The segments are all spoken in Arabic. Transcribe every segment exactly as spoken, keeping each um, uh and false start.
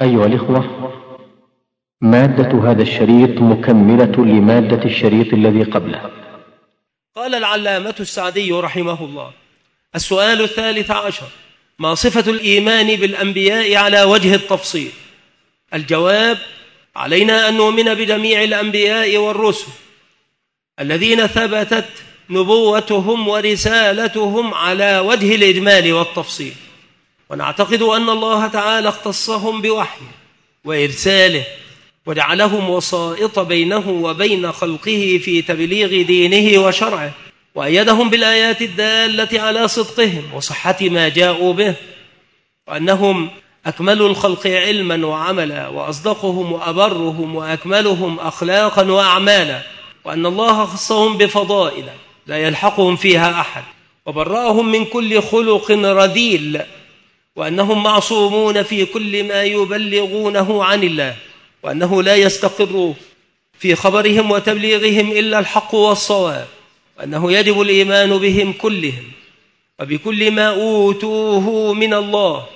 أيها الإخوة، مادة هذا الشريط مكملة لمادة الشريط الذي قبله. قال العلامة السعدي رحمه الله: السؤال الثالث عشر: ما صفة الإيمان بالأنبياء على وجه التفصيل؟ الجواب: علينا أن نؤمن بجميع الأنبياء والرسل الذين ثبتت نبوتهم ورسالتهم على وجه الإجمال والتفصيل، ونعتقد أن الله تعالى اختصهم بوحيه وإرساله وجعلهم وسائط بينه وبين خلقه في تبليغ دينه وشرعه، وأيدهم بالآيات الدالة على صدقهم وصحة ما جاءوا به، وأنهم أكمل الخلق علما وعملا وأصدقهم وأبرهم وأكملهم أخلاقا وأعمالا، وأن الله خصهم بفضائل لا يلحقهم فيها أحد، وبرأهم من كل خلق رذيل، وأنهم معصومون في كل ما يبلغونه عن الله، وأنه لا يستقر في خبرهم وتبليغهم إلا الحق والصواب، وأنه يجب الإيمان بهم كلهم وبكل ما أوتوه من الله،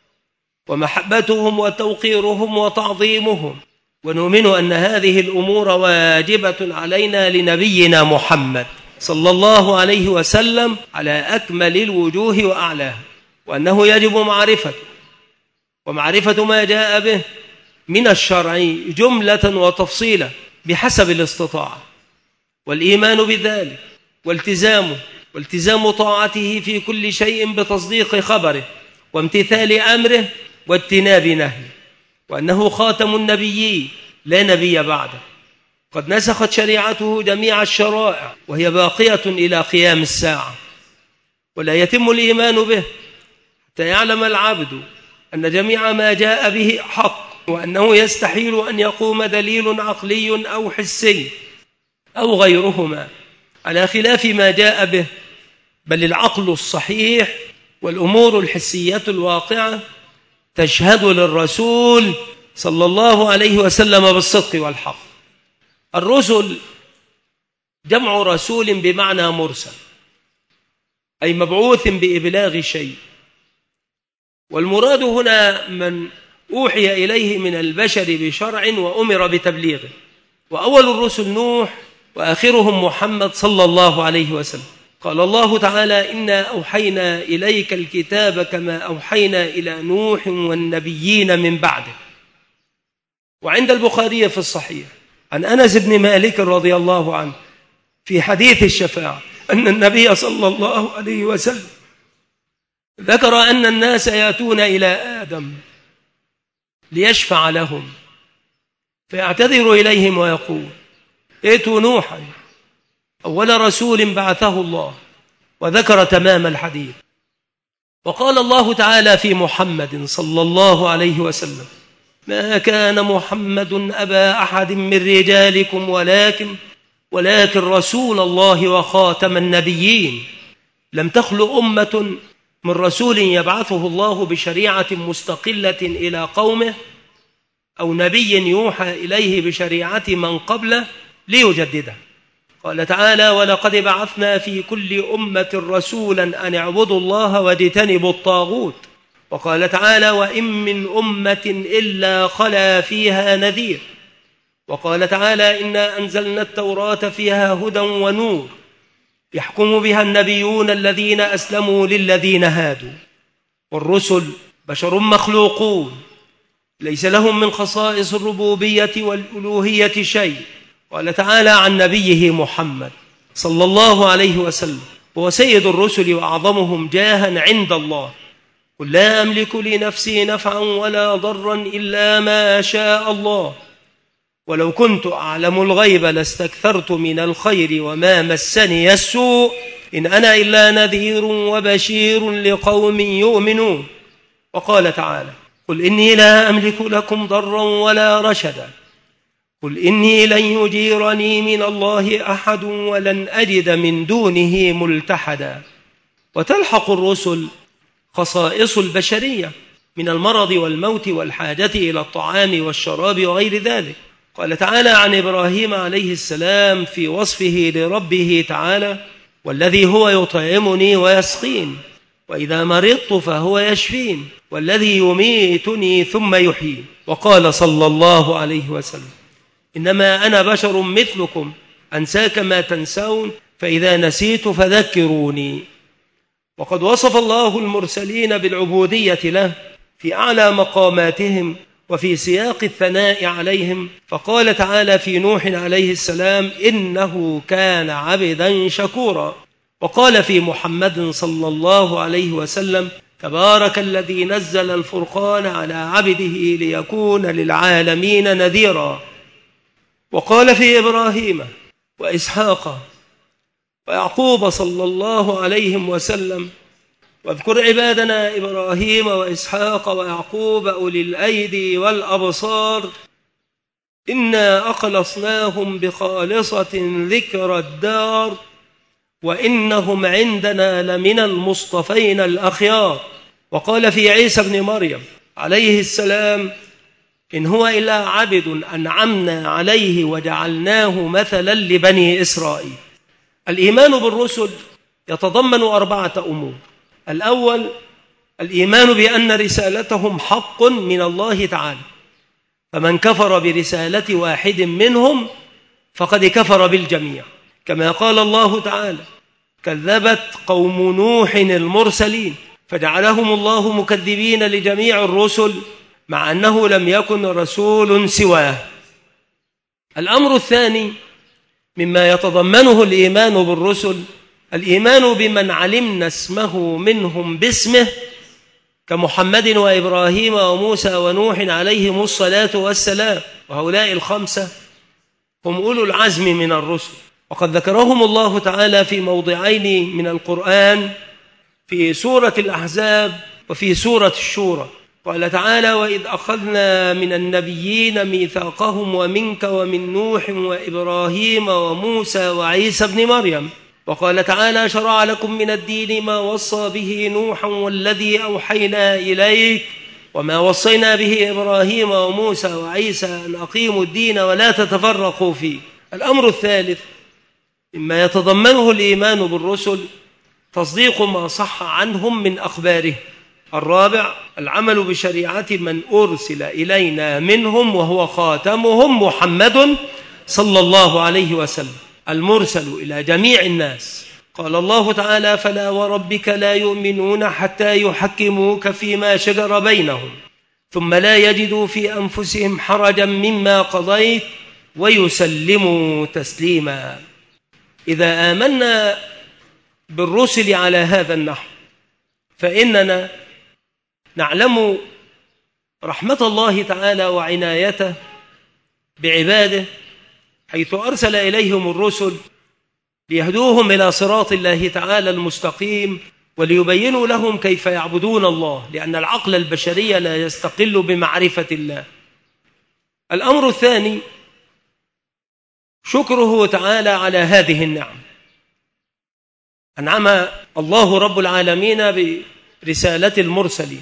ومحبتهم وتوقيرهم وتعظيمهم، ونؤمن أن هذه الأمور واجبة علينا لنبينا محمد صلى الله عليه وسلم على أكمل الوجوه وأعلاها، وأنه يجب معرفته ومعرفة ما جاء به من الشرع جملة وتفصيلا بحسب الاستطاعة، والإيمان بذلك والتزامه والتزام طاعته في كل شيء بتصديق خبره وامتثال أمره واجتناب نهيه، وأنه خاتم النبيين لا نبي بعده، قد نسخت شريعته جميع الشرائع وهي باقية إلى قيام الساعة، ولا يتم الإيمان به حتى يعلم العبد أن جميع ما جاء به حق، وأنه يستحيل أن يقوم دليل عقلي أو حسي أو غيرهما على خلاف ما جاء به، بل العقل الصحيح والأمور الحسية الواقعة تشهد للرسول صلى الله عليه وسلم بالصدق والحق. الرسل جمع رسول بمعنى مرسل، أي مبعوث بإبلاغ شيء، والمراد هنا من أوحي إليه من البشر بشرع وأمر بتبليغه، وأول الرسل نوح وآخرهم محمد صلى الله عليه وسلم. قال الله تعالى: إنا أوحينا إليك الكتاب كما أوحينا إلى نوح والنبيين من بعده. وعند البخاري في الصحيح عن أنس بن مالك رضي الله عنه في حديث الشفاعة أن النبي صلى الله عليه وسلم ذكر أن الناس يأتون إلى آدم ليشفع لهم، فيعتذر إليهم ويقول: ائتوا نوحا أول رسول بعثه الله، وذكر تمام الحديث. وقال الله تعالى في محمد صلى الله عليه وسلم: ما كان محمد أبا أحد من رجالكم ولكن ولكن رسول الله وخاتم النبيين. لم تخلق أمة من رسول يبعثه الله بشريعة مستقلة إلى قومه، أو نبي يوحى إليه بشريعة من قبله ليجددها. قال تعالى: ولقد بعثنا في كل أمة رسولا أن اعبدوا الله واجتنبوا الطاغوت. وقال تعالى: وإن من أمة إلا خلا فيها نذير. وقال تعالى: إنا أنزلنا التوراة فيها هدى ونور يحكم بها النبيون الذين أسلموا للذين هادوا. والرسل بشر مخلوقون ليس لهم من خصائص الربوبية والألوهية شيء. قال تعالى عن نبيه محمد صلى الله عليه وسلم: هو سيد الرسل وأعظمهم جاها عند الله. قل لا أملك لنفسي نفعا ولا ضرا إلا ما شاء الله، ولو كنت أعلم الغيب لاستكثرت من الخير وما مسني السوء، إن أنا إلا نذير وبشير لقوم يؤمنون. وقال تعالى: قل إني لا أملك لكم ضرا ولا رشدا، قل إني لن يجيرني من الله أحد ولن أجد من دونه ملتحدا. وتلحق الرسل خصائص البشرية من المرض والموت والحاجة إلى الطعام والشراب وغير ذلك. قال تعالى عن إبراهيم عليه السلام في وصفه لربه تعالى: والذي هو يطعمني ويسقين. وإذا مرضت فهو يشفين، والذي يميتني ثم يحيين. وقال صلى الله عليه وسلم: إنما أنا بشر مثلكم أنسى كما تنسون، فإذا نسيت فذكروني. وقد وصف الله المرسلين بالعبودية له في أعلى مقاماتهم وفي سياق الثناء عليهم، فقال تعالى في نوح عليه السلام: إنه كان عبدا شكورا. وقال في محمد صلى الله عليه وسلم: تبارك الذي نزل الفرقان على عبده ليكون للعالمين نذيرا. وقال في إبراهيم وإسحاق ويعقوب صلى الله عليه وسلم: واذكر عبادنا إبراهيم وإسحاق ويعقوب أولي الأيدي والأبصار إنا أخلصناهم بخالصة ذكر الدار وإنهم عندنا لمن المصطفين الأخيار. وقال في عيسى بن مريم عليه السلام: إن هو إلا عبد أنعمنا عليه وجعلناه مثلا لبني إسرائيل. الإيمان بالرسل يتضمن أربعة أمور. الأول الإيمان بأن رسالتهم حق من الله تعالى، فمن كفر برسالة واحد منهم فقد كفر بالجميع، كما قال الله تعالى: كذبت قوم نوح المرسلين، فجعلهم الله مكذبين لجميع الرسل مع أنه لم يكن رسول سواه. الأمر الثاني مما يتضمنه الإيمان بالرسل الإيمان بمن علمنا اسمه منهم باسمه، كمحمد وإبراهيم وموسى ونوح عليهم الصلاة والسلام، وهؤلاء الخمسة هم أولو العزم من الرسل، وقد ذكرهم الله تعالى في موضعين من القرآن، في سورة الأحزاب وفي سورة الشورى. قال تعالى: وإذ أخذنا من النبيين ميثاقهم ومنك ومن نوح وإبراهيم وموسى وعيسى بن مريم. وقال تعالى: شرع لكم من الدين ما وصى به نوحا والذي أوحينا إليك وما وصينا به إبراهيم وموسى وعيسى أن أقيموا الدين ولا تتفرقوا فيه. الأمر الثالث مما يتضمنه الإيمان بالرسل تصديق ما صح عنهم من أخباره. الرابع العمل بشريعة من أرسل إلينا منهم وهو خاتمهم محمد صلى الله عليه وسلم المرسل إلى جميع الناس. قال الله تعالى: فلا وربك لا يؤمنون حتى يحكموك فيما شجر بينهم ثم لا يجدوا في أنفسهم حرجا مما قضيت ويسلموا تسليما. إذا آمنا بالرسل على هذا النحو فإننا نعلم رحمة الله تعالى وعنايته بعباده، حيث أرسل إليهم الرسل ليهدوهم إلى صراط الله تعالى المستقيم وليبينوا لهم كيف يعبدون الله، لأن العقل البشري لا يستقل بمعرفة الله. الأمر الثاني شكره تعالى على هذه النعم. أنعم الله رب العالمين برسالة المرسلين،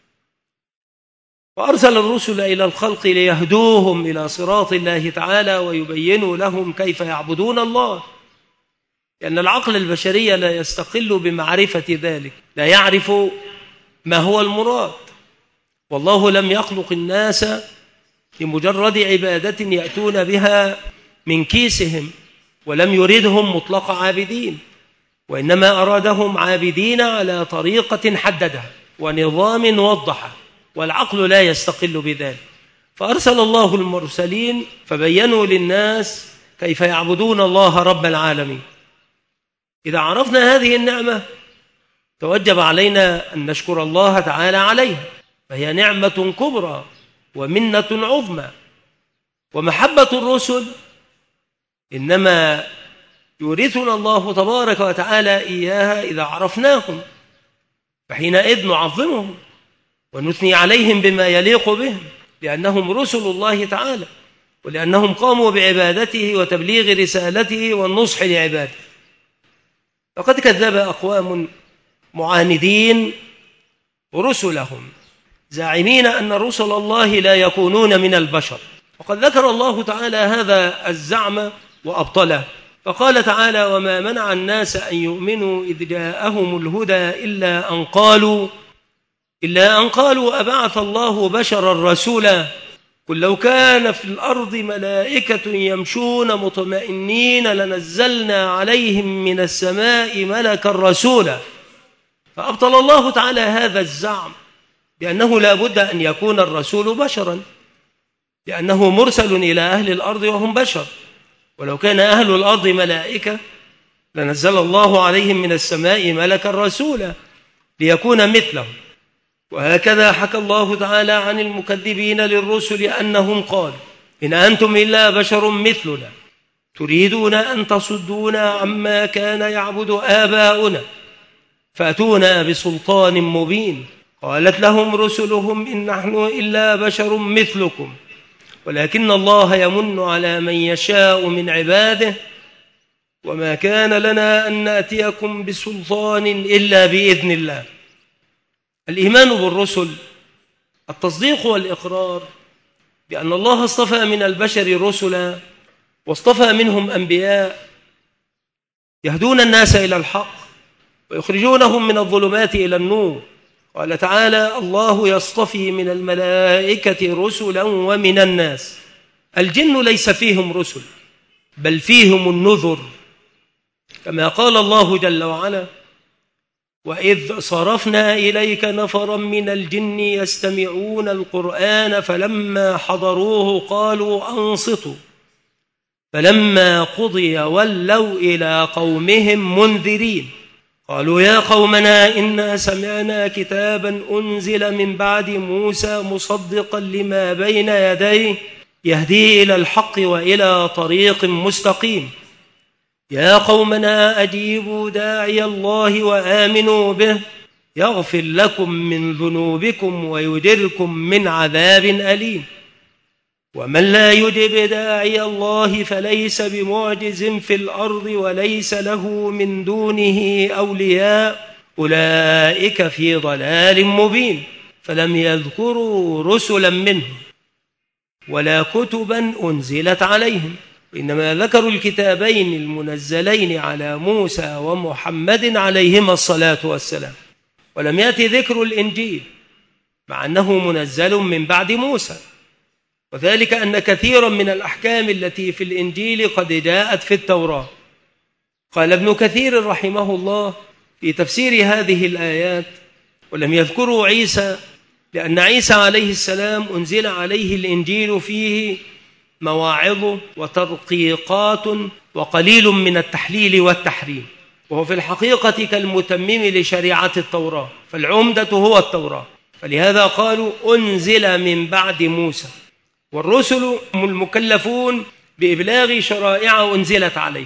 وأرسل الرسل إلى الخلق ليهدوهم إلى صراط الله تعالى ويبينوا لهم كيف يعبدون الله، لأن العقل البشري لا يستقل بمعرفة ذلك، لا يعرف ما هو المراد. والله لم يخلق الناس لمجرد عبادة يأتون بها من كيسهم، ولم يردهم مطلق عابدين، وإنما أرادهم عابدين على طريقة حددها ونظام وضحه، والعقل لا يستقل بذلك. فأرسل الله المرسلين فبينوا للناس كيف يعبدون الله رب العالمين. إذا عرفنا هذه النعمة توجب علينا أن نشكر الله تعالى عليها، فهي نعمة كبرى ومنة عظمى. ومحبة الرسل إنما يورثنا الله تبارك وتعالى إياها إذا عرفناهم، فحينئذ نعظمهم ونثني عليهم بما يليق بهم، لأنهم رسل الله تعالى، ولأنهم قاموا بعبادته وتبليغ رسالته والنصح لعباده. فقد كذب أقوام معاندين رسلهم زاعمين أن رسل الله لا يكونون من البشر، وقد ذكر الله تعالى هذا الزعم وأبطله. فقال تعالى: وما منع الناس أن يؤمنوا إذ جاءهم الهدى إلا أن قالوا إلا أن قالوا أبعث الله بشرا رسولا قل لو كان في الأرض ملائكة يمشون مطمئنين لنزلنا عليهم من السماء ملكا رسولا. فأبطل الله تعالى هذا الزعم بأنه لا بد أن يكون الرسول بشرا، لأنه مرسل إلى أهل الأرض وهم بشر، ولو كان أهل الأرض ملائكة لنزل الله عليهم من السماء ملكا رسولا ليكون مثلهم. وهكذا حكى الله تعالى عن المكذبين للرسل أنهم قالوا: إن أنتم إلا بشر مثلنا تريدون أن تصدونا عما كان يعبد آباؤنا فأتونا بسلطان مبين. قالت لهم رسلهم: إن نحن إلا بشر مثلكم ولكن الله يمن على من يشاء من عباده وما كان لنا أن نأتيكم بسلطان إلا بإذن الله. الإيمان بالرسل التصديق والإقرار بأن الله اصطفى من البشر رسلا واصطفى منهم أنبياء يهدون الناس إلى الحق ويخرجونهم من الظلمات إلى النور. قال تعالى: الله يصطفي من الملائكة رسلا ومن الناس. الجن ليس فيهم رسل بل فيهم النذر، كما قال الله جل وعلا: وإذ صرفنا إليك نفرا من الجن يستمعون القرآن فلما حضروه قالوا أنصتوا فلما قضي ولوا إلى قومهم منذرين قالوا يا قومنا إنا سمعنا كتابا أنزل من بعد موسى مصدقا لما بين يديه يهدي إلى الحق وإلى طريق مستقيم يا قومنا أجيبوا داعي الله وآمنوا به يغفر لكم من ذنوبكم ويجركم من عذاب أليم ومن لا يجب داعي الله فليس بمعجز في الأرض وليس له من دونه أولياء أولئك في ضلال مبين. فلم يذكروا رسلا منهم ولا كتبا أنزلت عليهم إنما ذكروا الكتابين المنزلين على موسى ومحمد عليهما الصلاة والسلام. ولم يأتي ذكر الإنجيل مع أنه منزل من بعد موسى، وذلك أن كثيرا من الأحكام التي في الإنجيل قد جاءت في التوراة. قال ابن كثير رحمه الله في تفسير هذه الآيات: ولم يذكروا عيسى لأن عيسى عليه السلام أنزل عليه الإنجيل فيه مواعظ وترقيقات وقليل من التحليل والتحريم، وهو في الحقيقة كالمتمم لشريعة التوراة، فالعمدة هو التوراة، فلهذا قالوا أنزل من بعد موسى. والرسل هم المكلفون بإبلاغ شرائع أنزلت عليه،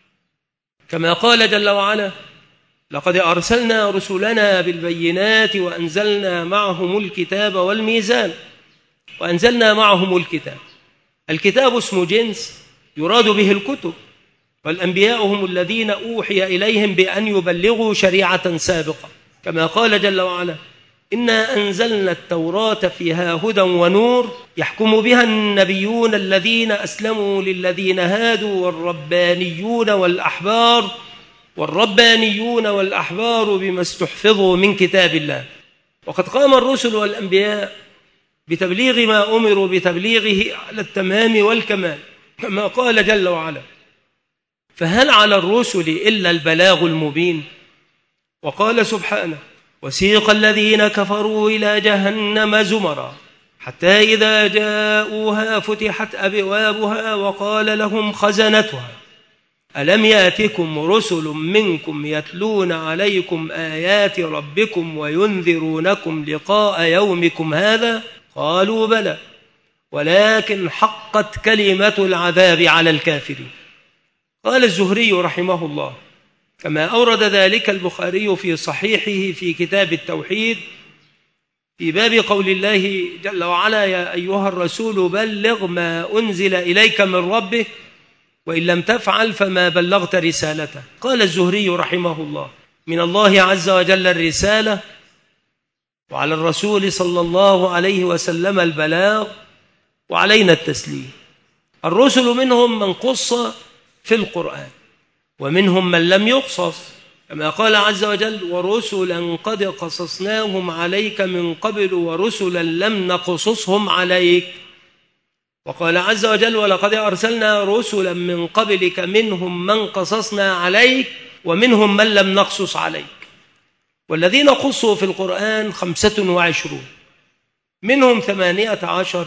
كما قال جل وعلا: لقد أرسلنا رسلنا بالبينات وأنزلنا معهم الكتاب والميزان. وأنزلنا معهم الكتاب، الكتاب اسم جنس يراد به الكتب، والأنبياء هم الذين أوحي إليهم بأن يبلغوا شريعة سابقة، كما قال جل وعلا: إنا أنزلنا التوراة فيها هدى ونور يحكم بها النبيون الذين أسلموا للذين هادوا والربانيون والأحبار والربانيون والأحبار بما استحفظوا من كتاب الله. وقد قام الرسل والأنبياء بتبليغ ما أمروا بتبليغه على التمام والكمال، كما قال جل وعلا: فهل على الرسل إلا البلاغ المبين. وقال سبحانه: وسيق الذين كفروا إلى جهنم زمرا حتى إذا جاءوها فتحت أبوابها وقال لهم خزنتها ألم يأتكم رسل منكم يتلون عليكم آيات ربكم وينذرونكم لقاء يومكم هذا قالوا بلى ولكن حقت كلمة العذاب على الكافرين. قال الزهري رحمه الله كما أورد ذلك البخاري في صحيحه في كتاب التوحيد في باب قول الله جل وعلا: يا أيها الرسول بلغ ما أنزل إليك من ربك وإن لم تفعل فما بلغت رسالته. قال الزهري رحمه الله: من الله عز وجل الرسالة وعلى الرسول صلى الله عليه وسلم البلاغ وعلينا التسليم. الرسل منهم من قص في القرآن ومنهم من لم يقصص، كما قال عز وجل: ورسلا قد قصصناهم عليك من قبل ورسلا لم نقصصهم عليك. وقال عز وجل: ولقد أرسلنا رسلا من قبلك منهم من قصصنا عليك ومنهم من لم نقصص عليك. والذين قصوا في القرآن خمسة وعشرون، منهم ثمانية عشر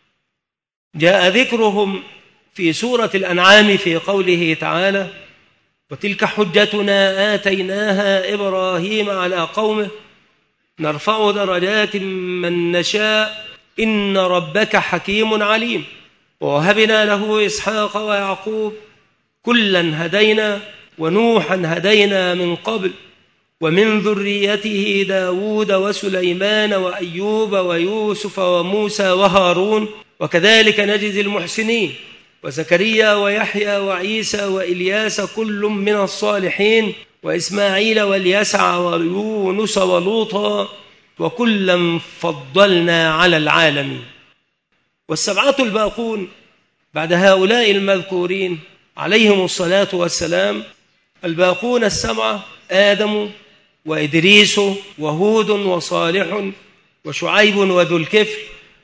جاء ذكرهم في سورة الأنعام في قوله تعالى: وتلك حجتنا آتيناها إبراهيم على قومه نرفع درجات من نشاء إن ربك حكيم عليم. ووهبنا له إسحاق ويعقوب كلا هدينا ونوحا هدينا من قبل ومن ذريته داود وسليمان وأيوب ويوسف وموسى وهارون وكذلك نجزي المحسنين وزكريا ويحيى وعيسى وإلياس كل من الصالحين وإسماعيل واليسع ويونس ولوطا وكلا فضلنا على العالمين. والسبعة الباقون بعد هؤلاء المذكورين عليهم الصلاة والسلام، الباقون السبعة: آدم وإدريس وهود وصالح وشعيب وذو الكفل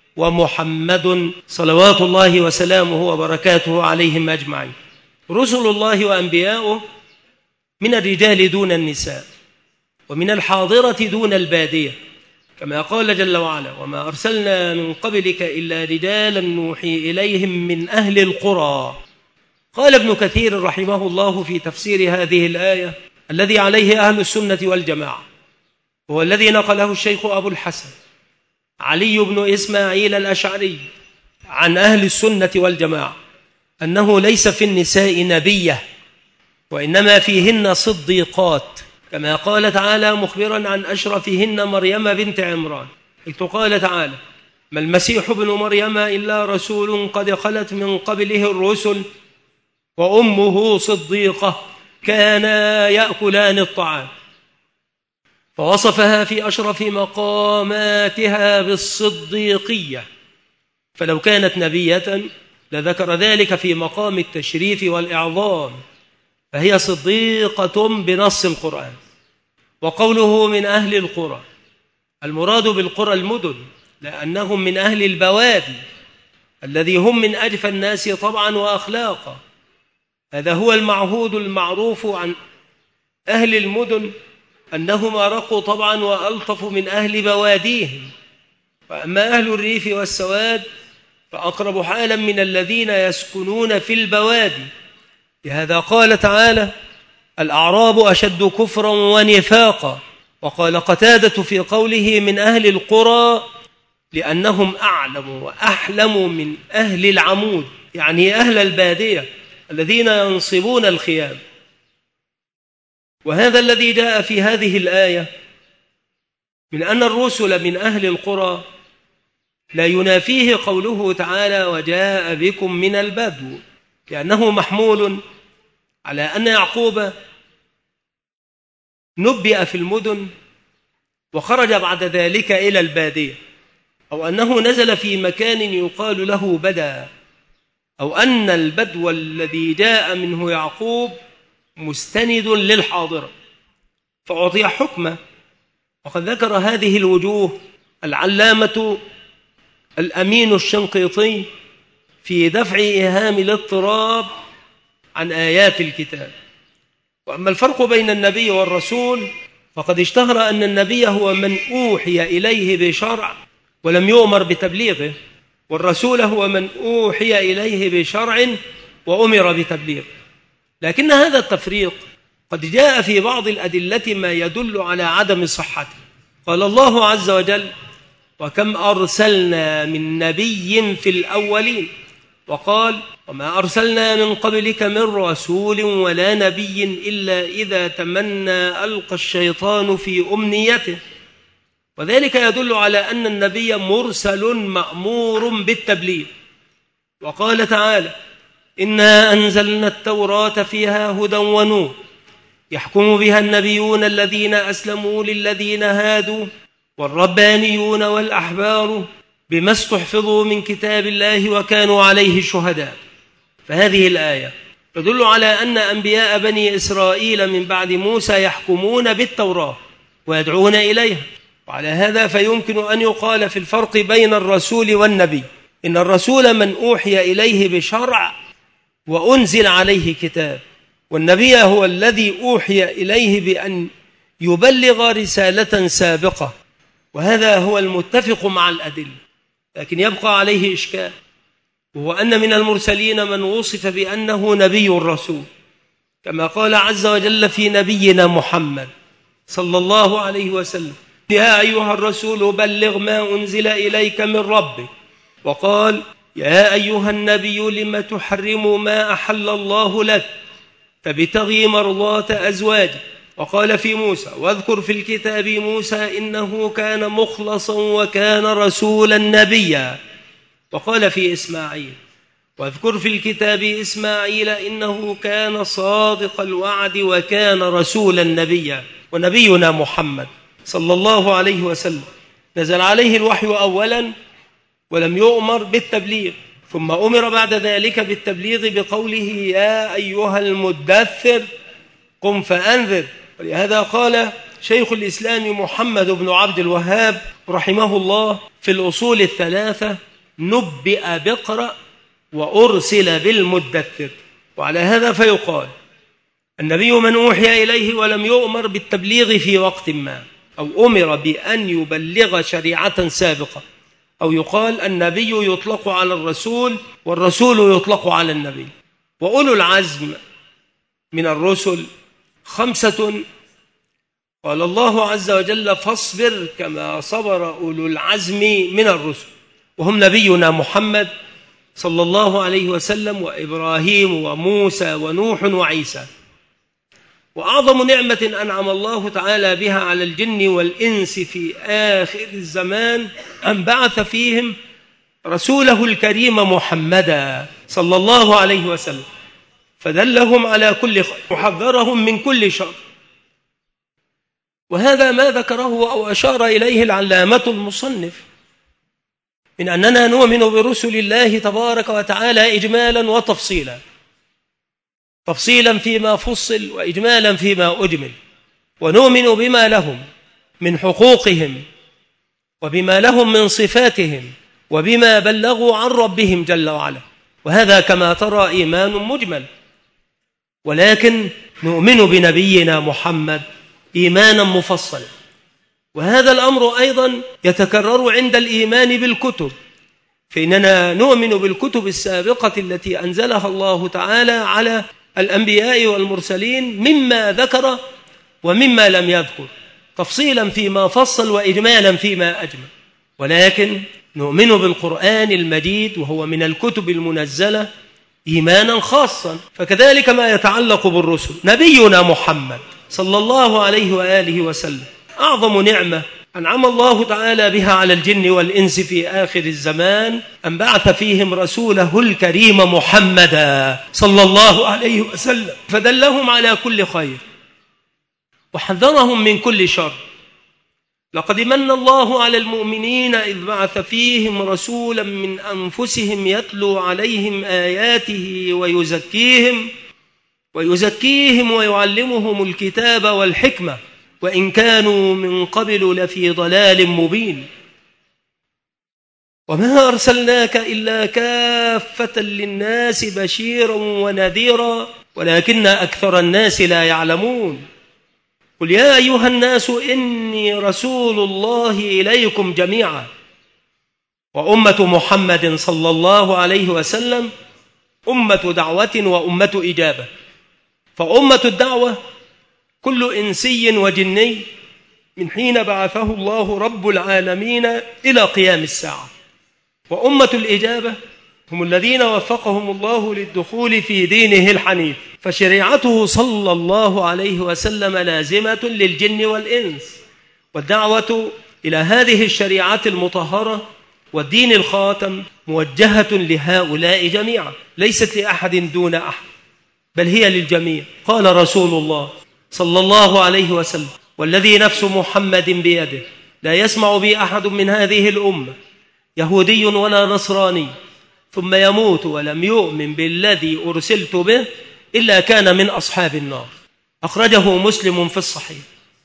ومحمد صلوات الله وسلامه وبركاته عليهم أجمعين. رسل الله وأنبياؤه من الرجال دون النساء، ومن الحاضرة دون البادية، كما قال جل وعلا: وما أرسلنا من قبلك إلا رجالا نوحي إليهم من أهل القرى. قال ابن كثير رحمه الله في تفسير هذه الآية: الذي عليه أهل السنة والجماعة هو الذي نقله الشيخ أبو الحسن علي بن إسماعيل الأشعري عن أهل السنة والجماعة أنه ليس في النساء نبية، وإنما فيهن صديقات، كما قال تعالى مخبرا عن أشرفهن مريم بنت عمران، حيث قال تعالى: ما المسيح ابن مريم إلا رسول قد خلت من قبله الرسل وأمه صديقة كانا يأكلان الطعام. فوصفها في أشرف مقاماتها بالصديقية، فلو كانت نبية لذكر ذلك في مقام التشريف والإعظام، فهي صديقة بنص القرآن. وقوله من أهل القرى، المراد بالقرى المدن، لأنهم من أهل البوادي الذي هم من أجفى الناس طبعا وأخلاقا. هذا هو المعهود المعروف عن أهل المدن، أنهم أرقوا طبعا وألطف من أهل بواديهم. وأما أهل الريف والسواد فأقرب حالا من الذين يسكنون في البوادي. لهذا قال تعالى: الأعراب أشد كفرا ونفاقا. وقال قتادة في قوله من أهل القرى لأنهم أعلم وأحلم من أهل العمود، يعني أهل البادية الذين ينصبون الخيام. وهذا الذي جاء في هذه الآية من أن الرسل من أهل القرى لا ينافيه قوله تعالى: وجاء بكم من البدو، لأنه محمول على أن يعقوب نبئ في المدن وخرج بعد ذلك إلى البادية، أو أنه نزل في مكان يقال له بدا، أو أن البدو الذي جاء منه يعقوب مستند للحاضرة فأعطي حكمه. وقد ذكر هذه الوجوه العلامة الأمين الشنقيطي في دفع إيهام الاضطراب عن آيات الكتاب. وأما الفرق بين النبي والرسول فقد اشتهر أن النبي هو من أوحي إليه بشرع ولم يؤمر بتبليغه، والرسول هو من أوحي إليه بشرع وأمر بتبليغه. لكن هذا التفريق قد جاء في بعض الأدلة ما يدل على عدم صحته. قال الله عز وجل: وكم أرسلنا من نبي في الأولين. وقال: وما أرسلنا من قبلك من رسول ولا نبي إلا إذا تمنى ألقى الشيطان في أمنيته. وذلك يدل على أن النبي مرسل مأمور بالتبليغ. وقال تعالى: إنا أنزلنا التوراة فيها هدى ونور يحكم بها النبيون الذين أسلموا للذين هادوا والربانيون والأحبار بما استحفظوا من كتاب الله وكانوا عليه شهداء. فهذه الآية يدل على أن أنبياء بني إسرائيل من بعد موسى يحكمون بالتوراة ويدعون إليها. وعلى هذا فيمكن أن يقال في الفرق بين الرسول والنبي إن الرسول من أوحي إليه بشرع وأنزل عليه كتاب، والنبي هو الذي أوحي إليه بأن يبلغ رسالة سابقة، وهذا هو المتفق مع الأدلة. لكن يبقى عليه إشكال، وهو أن من المرسلين من وصف بأنه نبي الرسول، كما قال عز وجل في نبينا محمد صلى الله عليه وسلم: يا أيها الرسول بلغ ما أنزل إليك من ربك. وقال: يا أيها النبي لم تحرم ما أحل الله لك تبتغي مرضات أزواجك. وقال في موسى: واذكر في الكتاب موسى إنه كان مخلصا وكان رسولا نبيا. وقال في إسماعيل: واذكر في الكتاب إسماعيل إنه كان صادق الوعد وكان رسولا نبيا. ونبينا محمد صلى الله عليه وسلم نزل عليه الوحي أولا ولم يؤمر بالتبليغ، ثم أمر بعد ذلك بالتبليغ بقوله: يا أيها المدثر قم فأنذر. ولهذا قال شيخ الإسلام محمد بن عبد الوهاب رحمه الله في الأصول الثلاثة: نبئ بقرأ وأرسل بالمدثر. وعلى هذا فيقال النبي من أوحي إليه ولم يؤمر بالتبليغ في وقت ما، أو أمر بأن يبلغ شريعة سابقة، أو يقال النبي يطلق على الرسول والرسول يطلق على النبي. وأولو العزم من الرسل خمسة قال الله عز وجل: فاصبر كما صبر أولو العزم من الرسل، وهم نبينا محمد صلى الله عليه وسلم وإبراهيم وموسى ونوح وعيسى. وأعظم نعمة أنعم الله تعالى بها على الجن والإنس في آخر الزمان أن بعث فيهم رسوله الكريم محمدا صلى الله عليه وسلم، فدلهم على كل خير وحذرهم من كل شر. وهذا ما ذكره أو أشار إليه العلامة المصنف من أننا نؤمن برسل الله تبارك وتعالى إجمالا وتفصيلا، تفصيلا فيما فصل وإجمالا فيما أجمل، ونؤمن بما لهم من حقوقهم وبما لهم من صفاتهم وبما بلغوا عن ربهم جل وعلا. وهذا كما ترى إيمان مجمل. ولكن نؤمن بنبينا محمد إيمانا مفصلا، وهذا الأمر أيضا يتكرر عند الإيمان بالكتب، فإننا نؤمن بالكتب السابقة التي أنزلها الله تعالى على الأنبياء والمرسلين مما ذكر ومما لم يذكر، تفصيلا فيما فصل وإجمالا فيما أجمل. ولكن نؤمن بالقرآن المجيد وهو من الكتب المنزلة إيمانا خاصا. فكذلك ما يتعلق بالرسل، نبينا محمد صلى الله عليه وآله وسلم أعظم نعمة أنعم الله تعالى بها على الجن والإنس في آخر الزمان أن بعث فيهم رسوله الكريم محمدا صلى الله عليه وسلم، فدلهم على كل خير وحذرهم من كل شر. لقد من الله على المؤمنين إذ بعث فيهم رسولا من أنفسهم يتلو عليهم آياته ويزكيهم ويزكيهم ويعلمهم الكتاب والحكمة وإن كانوا من قبل لفي ضلال مبين. وما أرسلناك إلا كافة للناس بشيرا ونذيرا ولكن أكثر الناس لا يعلمون. قل يا أيها الناس إني رسول الله إليكم جميعا. وأمة محمد صلى الله عليه وسلم أمة دعوة وأمة إجابة. فأمة الدعوة كل إنسي وجني من حين بعثه الله رب العالمين إلى قيام الساعة. وأمة الإجابة هم الذين وفقهم الله للدخول في دينه الحنيف، فشريعته صلى الله عليه وسلم لازمة للجن والإنس، والدعوة إلى هذه الشريعة المطهرة والدين الخاتم موجهة لهؤلاء جميعا، ليست لأحد دون أحد بل هي للجميع. قال رسول الله صلى الله عليه وسلم والذي نفس محمد بيده لا يسمع بي أحد من هذه الأمة يهودي ولا نصراني ثم يموت ولم يؤمن بالذي أرسلت به إلا كان من أصحاب النار. أخرجه مسلم في الصحيح.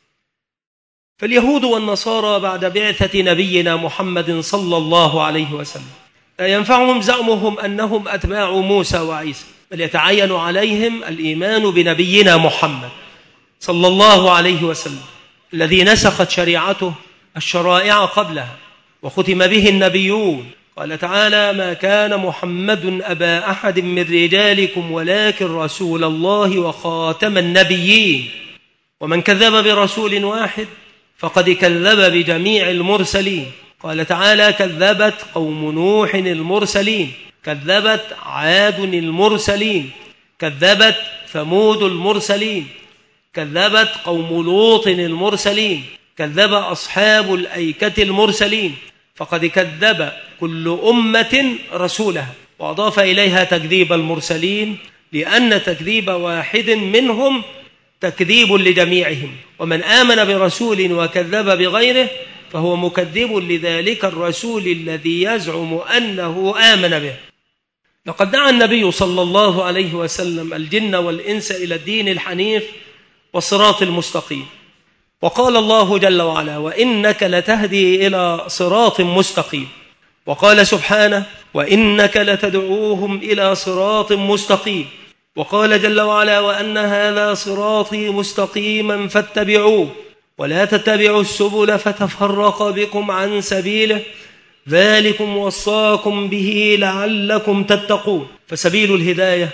فاليهود والنصارى بعد بعثة نبينا محمد صلى الله عليه وسلم لا ينفعهم زعمهم أنهم أتباع موسى وعيسى، بل يتعين عليهم الإيمان بنبينا محمد صلى الله عليه وسلم الذي نسخت شريعته الشرائع قبلها وختم به النبيون. قال تعالى: ما كان محمد أبا أحد من رجالكم ولكن رسول الله وخاتم النبيين، ومن كذب برسول واحد فقد كذب بجميع المرسلين. قال تعالى: كذبت قوم نوح المرسلين، كذبت عاد المرسلين، كذبت ثمود المرسلين، كذبت قوم لوط المرسلين، كذب أصحاب الأيكة المرسلين. فقد كذب كل أمة رسولها، وأضاف إليها تكذيب المرسلين، لأن تكذيب واحد منهم تكذيب لجميعهم، ومن آمن برسول وكذب بغيره فهو مكذب لذلك الرسول الذي يزعم أنه آمن به. لقد دعا النبي صلى الله عليه وسلم الجن والإنس إلى الدين الحنيف والصراط المستقيم، وقال الله جل وعلا: وإنك لتهدي إلى صراط مستقيم. وقال سبحانه: وإنك لتدعوهم إلى صراط مستقيم. وقال جل وعلا: وأن هذا صراطي مستقيما فاتبعوه ولا تتبعوا السبل فتفرق بكم عن سبيله ذلكم وصاكم به لعلكم تتقون. فسبيل الهداية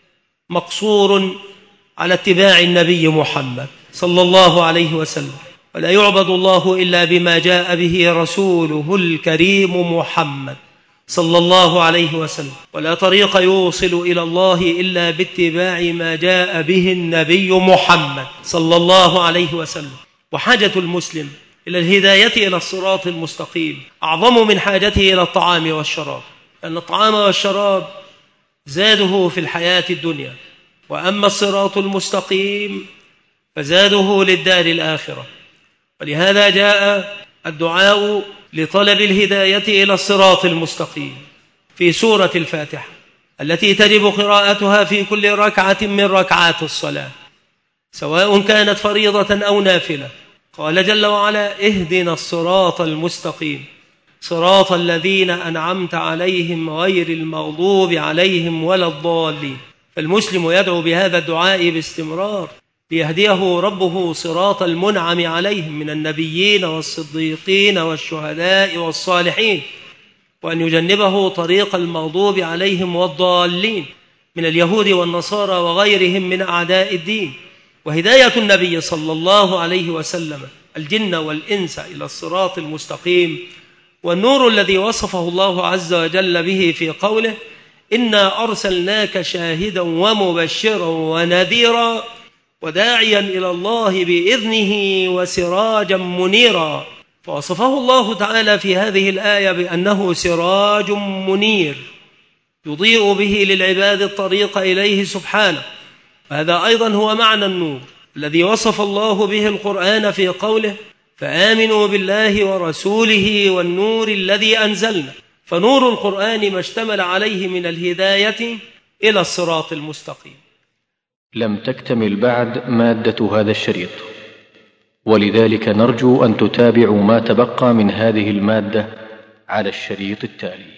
مقصور على اتباع النبي محمد صلى الله عليه وسلم، ولا يعبد الله إلا بما جاء به رسوله الكريم محمد صلى الله عليه وسلم، ولا طريق يوصل إلى الله إلا باتباع ما جاء به النبي محمد صلى الله عليه وسلم. وحاجة المسلم إلى الهداية إلى الصراط المستقيم أعظم من حاجته إلى الطعام والشراب، لأن الطعام والشراب زاده في الحياة الدنيا، وأما الصراط المستقيم فزاده للدار الآخرة. ولهذا جاء الدعاء لطلب الهداية إلى الصراط المستقيم في سورة الفاتحة التي تجب قراءتها في كل ركعة من ركعات الصلاة، سواء كانت فريضة أو نافلة. قال جل وعلا: اهدنا الصراط المستقيم صراط الذين أنعمت عليهم غير المغضوب عليهم ولا الضالين. فالمسلم يدعو بهذا الدعاء باستمرار ليهديه ربه صراط المنعم عليهم من النبيين والصديقين والشهداء والصالحين، وأن يجنبه طريق المغضوب عليهم والضالين من اليهود والنصارى وغيرهم من أعداء الدين. وهداية النبي صلى الله عليه وسلم الجن والإنس إلى الصراط المستقيم والنور الذي وصفه الله عز وجل به في قوله: إنا أرسلناك شاهدا ومبشرا ونذيرا وداعيا إلى الله بإذنه وسراجا منيرا. فوصفه الله تعالى في هذه الآية بأنه سراج منير يضيء به للعباد الطريق إليه سبحانه. هذا أيضا هو معنى النور الذي وصف الله به القرآن في قوله: فآمنوا بالله ورسوله والنور الذي أنزلنا. فنور القرآن ما اشتمل عليه من الهداية إلى الصراط المستقيم. لم تكتمل بعد مادة هذا الشريط، ولذلك نرجو أن تتابعوا ما تبقى من هذه المادة على الشريط التالي.